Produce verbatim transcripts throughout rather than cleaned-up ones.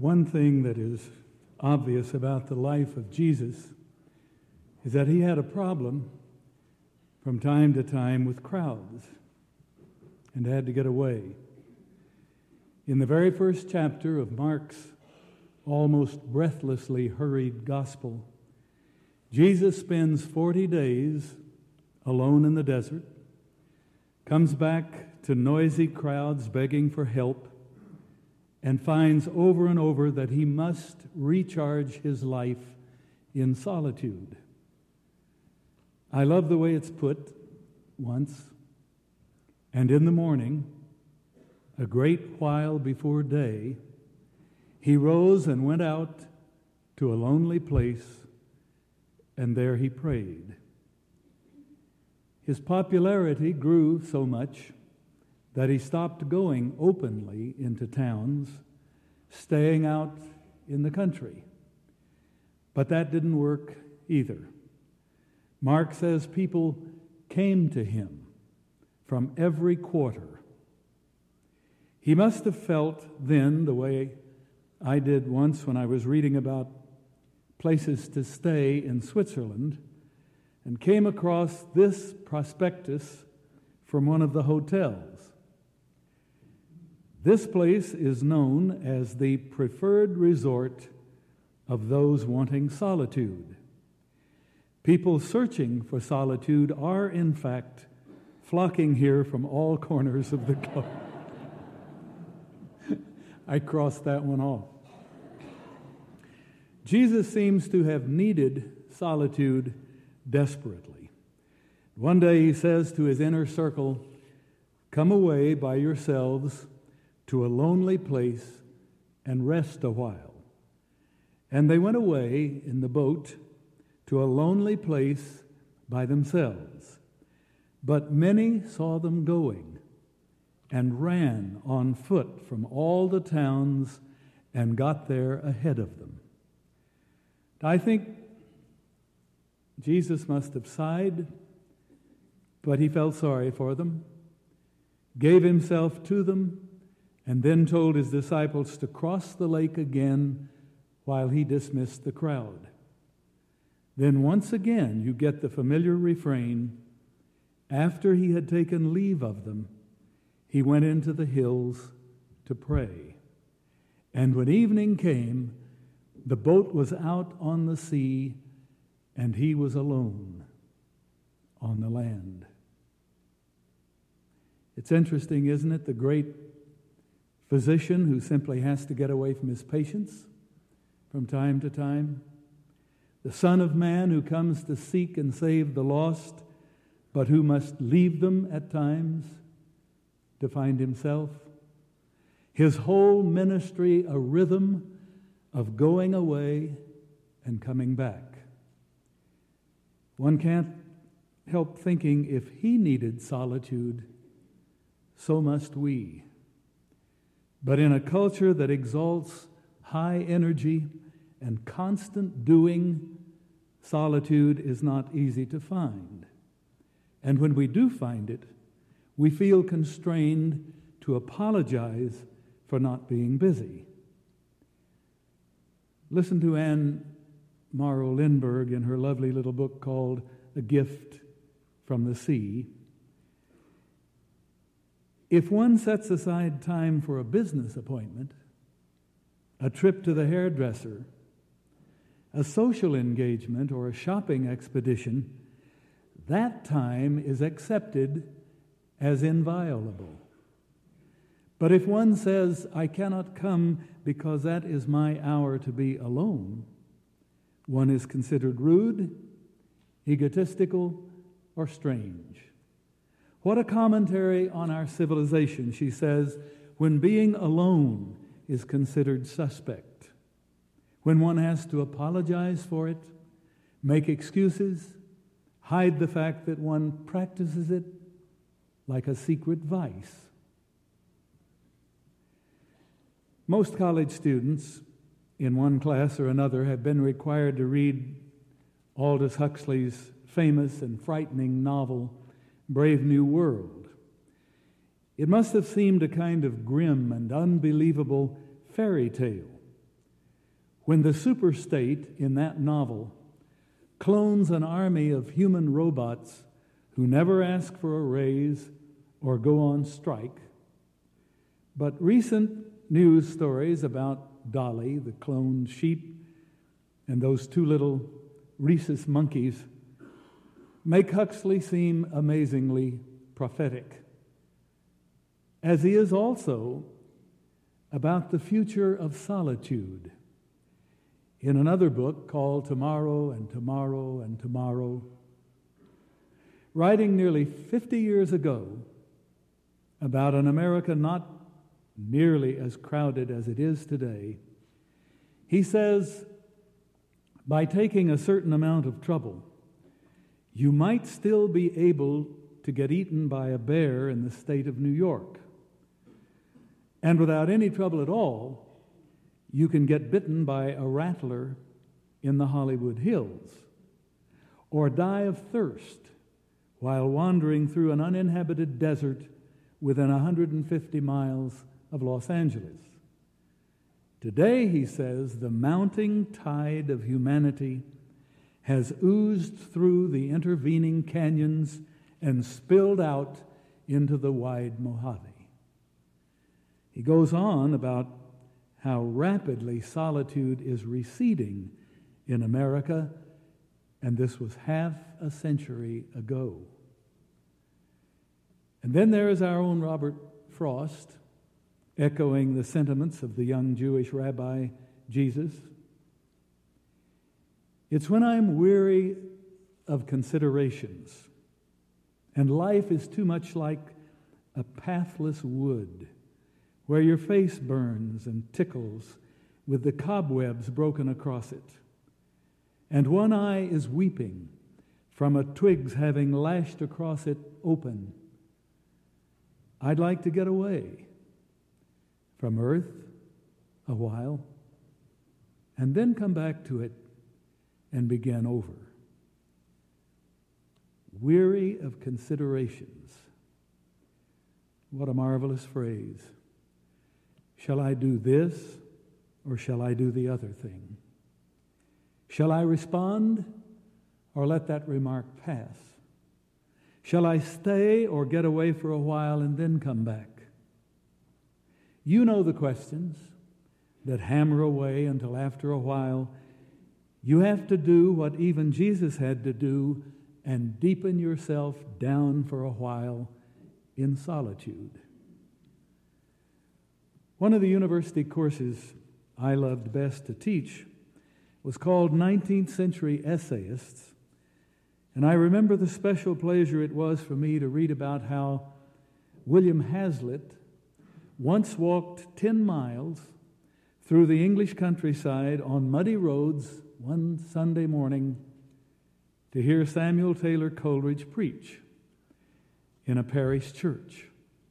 One thing that is obvious about the life of Jesus is that he had a problem from time to time with crowds and had to get away. In the very first chapter of Mark's almost breathlessly hurried gospel, Jesus spends forty days alone in the desert, comes back to noisy crowds begging for help, and finds over and over that he must recharge his life in solitude. I love the way it's put once, and in the morning, a great while before day, he rose and went out to a lonely place, and there he prayed. His popularity grew so much that he stopped going openly into towns, staying out in the country. But that didn't work either. Mark says people came to him from every quarter. He must have felt then the way I did once when I was reading about places to stay in Switzerland and came across this prospectus from one of the hotels. This place is known as the preferred resort of those wanting solitude. People searching for solitude are, in fact, flocking here from all corners of the globe. I crossed that one off. Jesus seems to have needed solitude desperately. One day he says to his inner circle, "Come away by yourselves to a lonely place and rest a while." And they went away in the boat to a lonely place by themselves. But many saw them going and ran on foot from all the towns and got there ahead of them. I think Jesus must have sighed, but he felt sorry for them, gave himself to them, and then told his disciples to cross the lake again while he dismissed the crowd. Then once again you get the familiar refrain, after he had taken leave of them, he went into the hills to pray. And when evening came, the boat was out on the sea, and he was alone on the land. It's interesting, isn't it? The great physician who simply has to get away from his patients from time to time. The Son of Man who comes to seek and save the lost, but who must leave them at times to find himself. His whole ministry a rhythm of going away and coming back. One can't help thinking if he needed solitude, so must we. But in a culture that exalts high energy and constant doing, solitude is not easy to find. And when we do find it, we feel constrained to apologize for not being busy. Listen to Anne Morrow Lindbergh in her lovely little book called A Gift from the Sea. If one sets aside time for a business appointment, a trip to the hairdresser, a social engagement, or a shopping expedition, that time is accepted as inviolable. But if one says, "I cannot come because that is my hour to be alone," one is considered rude, egotistical, or strange. What a commentary on our civilization, she says, when being alone is considered suspect, when one has to apologize for it, make excuses, hide the fact that one practices it like a secret vice. Most college students in one class or another have been required to read Aldous Huxley's famous and frightening novel, Brave New World. It must have seemed a kind of grim and unbelievable fairy tale when the superstate in that novel clones an army of human robots who never ask for a raise or go on strike. But recent news stories about Dolly, the cloned sheep, and those two little rhesus monkeys make Huxley seem amazingly prophetic, as he is also about the future of solitude in another book called Tomorrow and Tomorrow and Tomorrow. Writing nearly fifty years ago about an America not nearly as crowded as it is today, he says, by taking a certain amount of trouble, you might still be able to get eaten by a bear in the state of New York. And without any trouble at all, you can get bitten by a rattler in the Hollywood Hills, or die of thirst while wandering through an uninhabited desert within one hundred fifty miles of Los Angeles. Today, he says, the mounting tide of humanity has oozed through the intervening canyons and spilled out into the wide Mojave. He goes on about how rapidly solitude is receding in America, and this was half a century ago. And then there is our own Robert Frost, echoing the sentiments of the young Jewish rabbi Jesus. It's when I'm weary of considerations, and life is too much like a pathless wood, where your face burns and tickles with the cobwebs broken across it, and one eye is weeping from a twig's having lashed across it open. I'd like to get away from earth a while and then come back to it and begin over. Weary of considerations. What a marvelous phrase. Shall I do this, or shall I do the other thing? Shall I respond, or let that remark pass? Shall I stay or get away for a while and then come back? You know the questions that hammer away until after a while you have to do what even Jesus had to do and deepen yourself down for a while in solitude. One of the university courses I loved best to teach was called nineteenth Century Essayists, and I remember the special pleasure it was for me to read about how William Hazlitt once walked ten miles through the English countryside on muddy roads one Sunday morning to hear Samuel Taylor Coleridge preach in a parish church.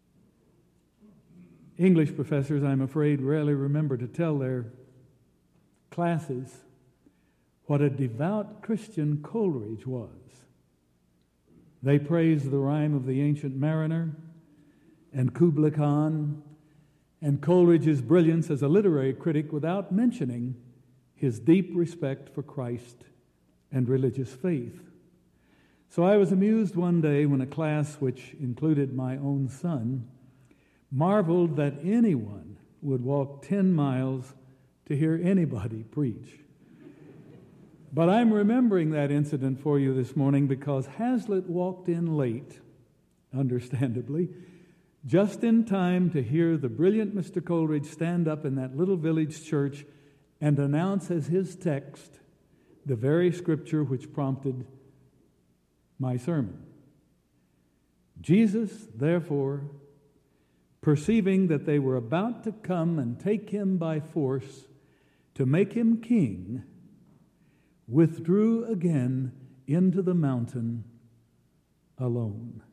English professors, I'm afraid, rarely remember to tell their classes what a devout Christian Coleridge was. They praise the rhyme of the Ancient Mariner and Kubla Khan and Coleridge's brilliance as a literary critic without mentioning his deep respect for Christ and religious faith. So I was amused one day when a class which included my own son marveled that anyone would walk ten miles to hear anybody preach. But I'm remembering that incident for you this morning because Hazlitt walked in late, understandably, just in time to hear the brilliant Mister Coleridge stand up in that little village church and announce as his text the very scripture which prompted my sermon. Jesus, therefore, perceiving that they were about to come and take him by force to make him king, withdrew again into the mountain alone.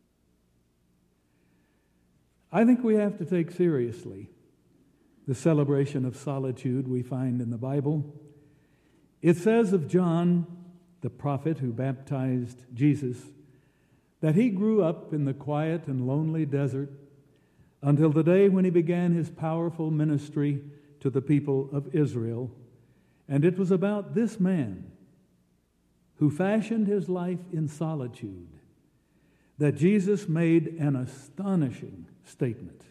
I think we have to take seriously the celebration of solitude we find in the Bible. It says of John, the prophet who baptized Jesus, that he grew up in the quiet and lonely desert until the day when he began his powerful ministry to the people of Israel, And it was about this man who fashioned his life in solitude that Jesus made an astonishing statement.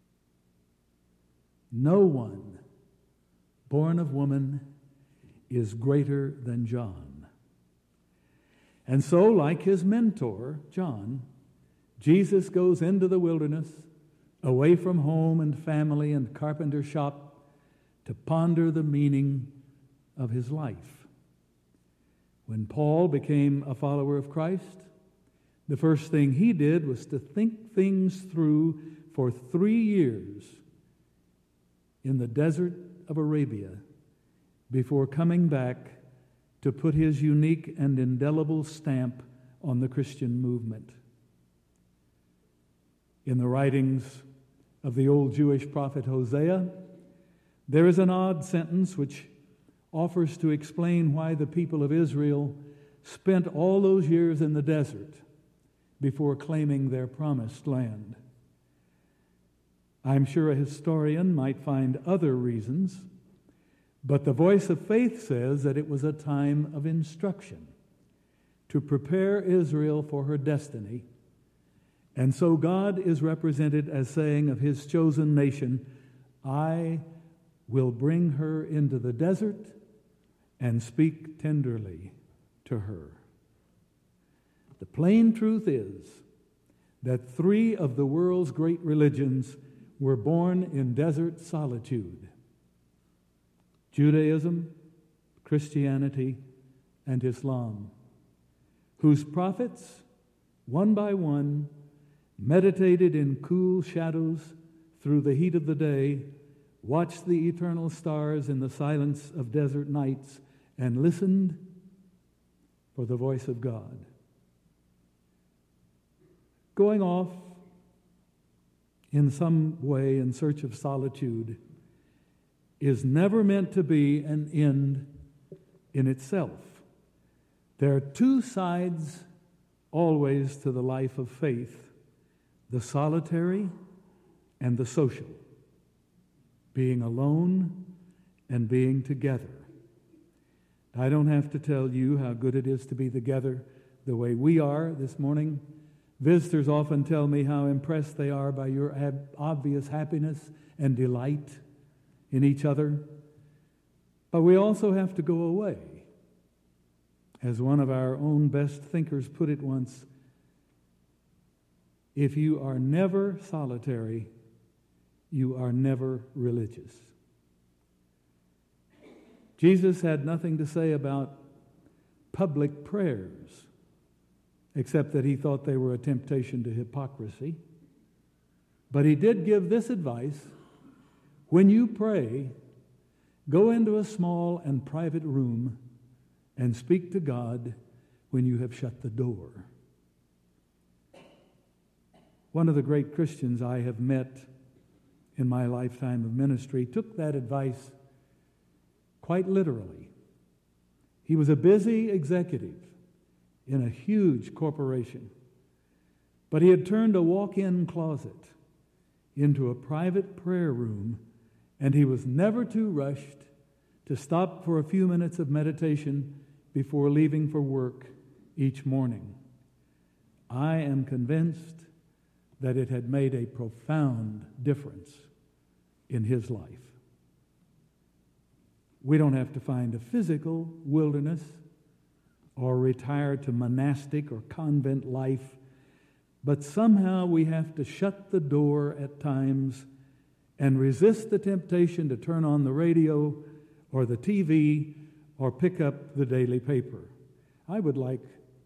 No one born of woman is greater than John. And so, like his mentor, John, Jesus goes into the wilderness, away from home and family and carpenter shop, to ponder the meaning of his life. When Paul became a follower of Christ, the first thing he did was to think things through for three years in the desert of Arabia before coming back to put his unique and indelible stamp on the Christian movement. In the writings of the old Jewish prophet Hosea, there is an odd sentence which offers to explain why the people of Israel spent all those years in the desert before claiming their promised land. I'm sure a historian might find other reasons, but the voice of faith says that it was a time of instruction to prepare Israel for her destiny. And so God is represented as saying of his chosen nation, I will bring her into the desert and speak tenderly to her. The plain truth is that three of the world's great religions were born in desert solitude: Judaism, Christianity, and Islam, whose prophets, one by one, meditated in cool shadows through the heat of the day, watched the eternal stars in the silence of desert nights, and listened for the voice of God. Going off in some way in search of solitude is never meant to be an end in itself. There are two sides always to the life of faith: the solitary and the social, being alone and being together. I don't have to tell you how good it is to be together the way we are this morning. Visitors often tell me how impressed they are by your ab- obvious happiness and delight in each other. But we also have to go away. As one of our own best thinkers put it once, if you are never solitary, you are never religious. Jesus had nothing to say about public prayers, except that he thought they were a temptation to hypocrisy. But he did give this advice: when you pray, go into a small and private room and speak to God when you have shut the door. One of the great Christians I have met in my lifetime of ministry took that advice quite literally. He was a busy executive in a huge corporation, but he had turned a walk-in closet into a private prayer room, and he was never too rushed to stop for a few minutes of meditation before leaving for work each morning. I am convinced that it had made a profound difference in his life. We don't have to find a physical wilderness or retire to monastic or convent life, but somehow we have to shut the door at times and resist the temptation to turn on the radio or the T V or pick up the daily paper. I would like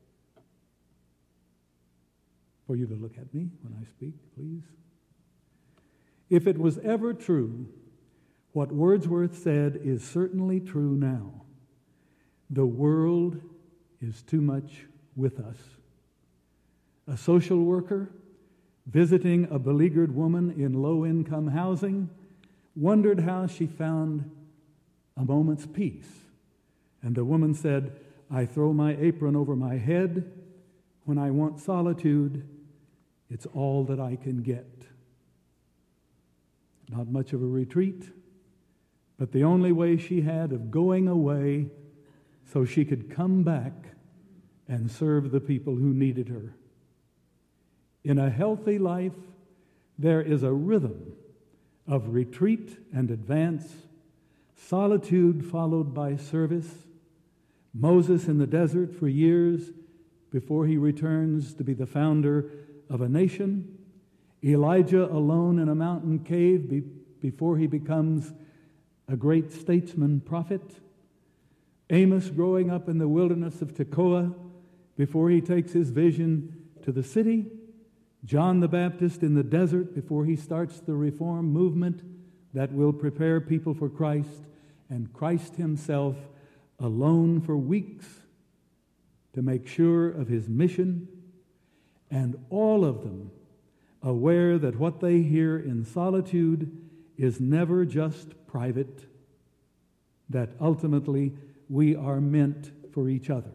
for you to look at me when I speak, please. If it was ever true, what Wordsworth said is certainly true now: the world is too much with us. A social worker visiting a beleaguered woman in low-income housing wondered how she found a moment's peace. And the woman said, I throw my apron over my head. When I want solitude, it's all that I can get. Not much of a retreat, but the only way she had of going away so she could come back and serve the people who needed her. In a healthy life, there is a rhythm of retreat and advance, solitude followed by service. Moses in the desert for years before he returns to be the founder of a nation. Elijah alone in a mountain cave be- before he becomes a great statesman prophet. Amos growing up in the wilderness of Tekoa before he takes his vision to the city. John the Baptist in the desert before he starts the reform movement that will prepare people for Christ, and Christ himself alone for weeks to make sure of his mission, and all of them aware that what they hear in solitude is never just private, that ultimately we are meant for each other.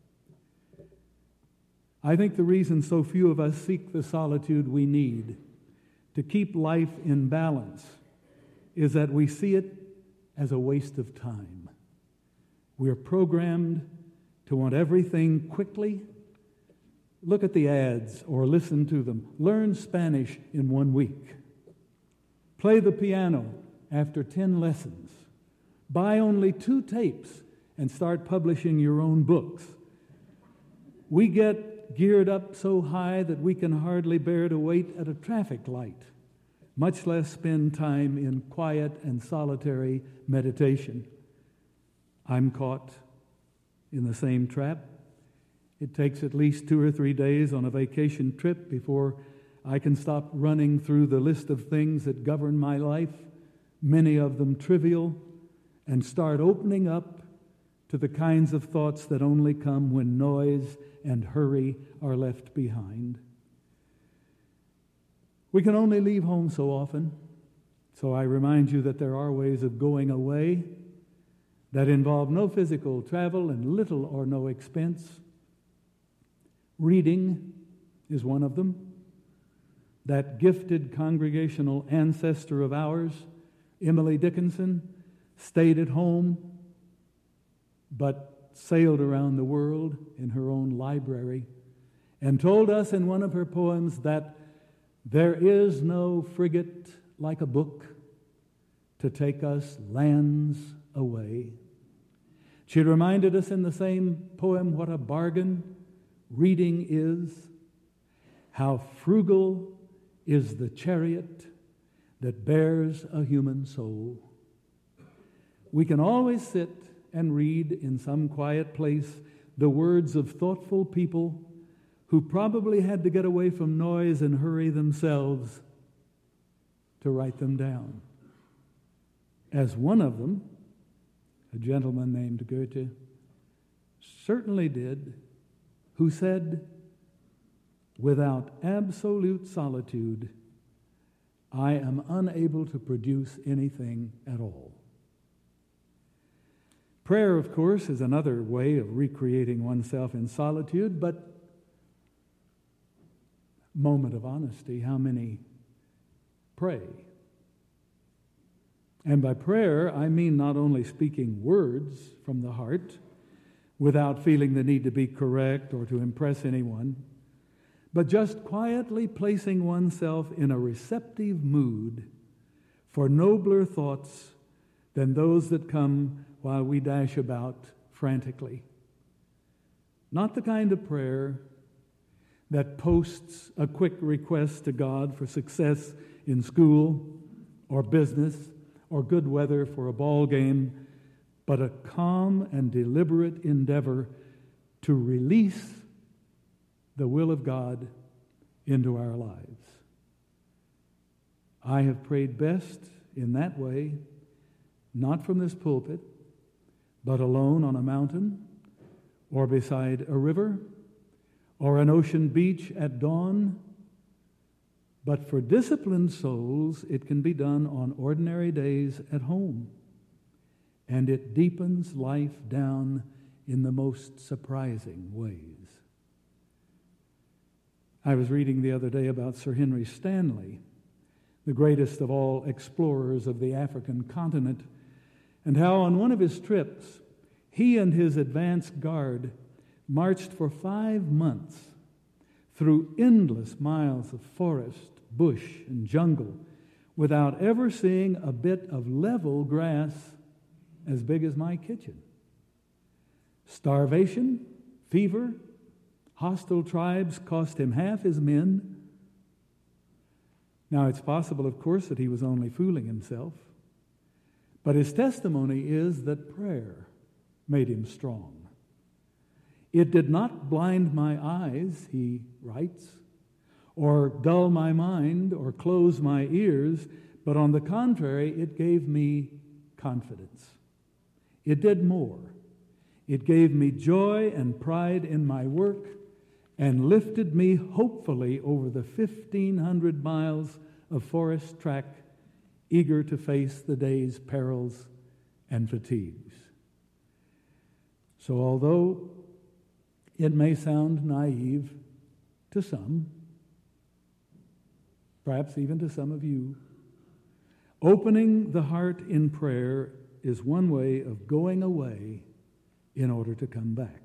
I think the reason so few of us seek the solitude we need to keep life in balance is that we see it as a waste of time. We are programmed to want everything quickly. Look at the ads or listen to them. Learn Spanish in one week. Play the piano after ten lessons. Buy only two tapes and start publishing your own books. We get geared up so high that we can hardly bear to wait at a traffic light, much less spend time in quiet and solitary meditation. I'm caught in the same trap. It takes at least two or three days on a vacation trip before I can stop running through the list of things that govern my life, many of them trivial, and start opening up to the kinds of thoughts that only come when noise and hurry are left behind. We can only leave home so often, so I remind you that there are ways of going away that involve no physical travel and little or no expense. Reading is one of them. That gifted congregational ancestor of ours, Emily Dickinson, stayed at home but sailed around the world in her own library and told us in one of her poems that there is no frigate like a book to take us lands away. She reminded us in the same poem what a bargain reading is, how frugal is the chariot that bears a human soul. We can always sit and read in some quiet place the words of thoughtful people who probably had to get away from noise and hurry themselves to write them down. As one of them, a gentleman named Goethe, certainly did, who said, "Without absolute solitude, I am unable to produce anything at all." Prayer, of course, is another way of recreating oneself in solitude, but moment of honesty, how many pray? And by prayer, I mean not only speaking words from the heart without feeling the need to be correct or to impress anyone, but just quietly placing oneself in a receptive mood for nobler thoughts than those that come while we dash about frantically. Not the kind of prayer that posts a quick request to God for success in school or business or good weather for a ball game, but a calm and deliberate endeavor to release the will of God into our lives. I have prayed best in that way, not from this pulpit, but alone on a mountain or beside a river or an ocean beach at dawn. But for disciplined souls, it can be done on ordinary days at home, and it deepens life down in the most surprising ways. I was reading the other day about Sir Henry Stanley, the greatest of all explorers of the African continent, and how on one of his trips, he and his advance guard marched for five months through endless miles of forest, bush, and jungle without ever seeing a bit of level grass as big as my kitchen. Starvation, fever, hostile tribes cost him half his men. Now, it's possible, of course, that he was only fooling himself, but his testimony is that prayer made him strong. It did not blind my eyes, he writes, or dull my mind, or close my ears, but on the contrary, it gave me confidence. It did more. It gave me joy and pride in my work and lifted me hopefully over the fifteen hundred miles of forest track, eager to face the day's perils and fatigues. So although it may sound naive to some, perhaps even to some of you, opening the heart in prayer is one way of going away in order to come back.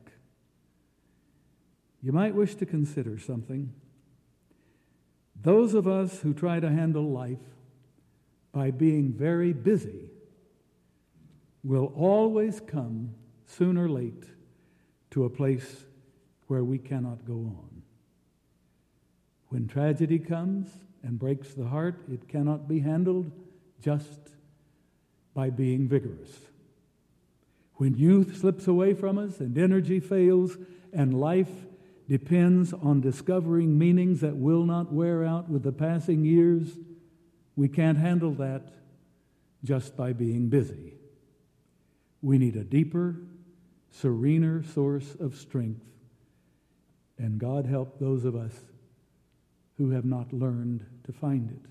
You might wish to consider something. Those of us who try to handle life by being very busy will always come, sooner or late, to a place where we cannot go on. When tragedy comes and breaks the heart, it cannot be handled just by being vigorous. When youth slips away from us and energy fails and life depends on discovering meanings that will not wear out with the passing years, we can't handle that just by being busy. We need a deeper, serener source of strength, and God help those of us who have not learned to find it.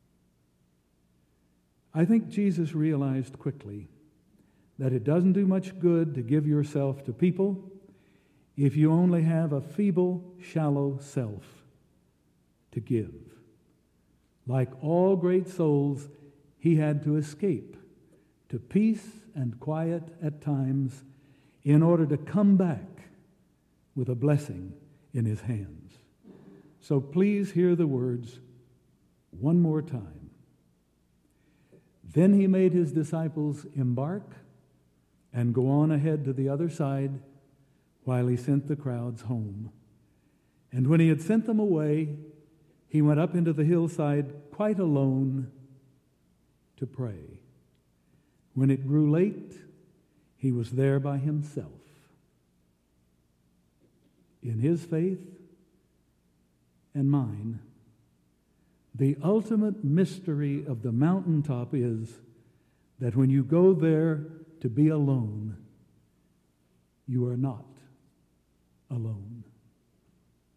I think Jesus realized quickly that it doesn't do much good to give yourself to people if you only have a feeble, shallow self to give. Like all great souls, he had to escape to peace and quiet at times in order to come back with a blessing in his hands. So please hear the words one more time. Then he made his disciples embark and go on ahead to the other side while he sent the crowds home. And when he had sent them away, he went up into the hillside quite alone to pray. When it grew late, he was there by himself. In his faith and mine, the ultimate mystery of the mountaintop is that when you go there to be alone, you are not alone.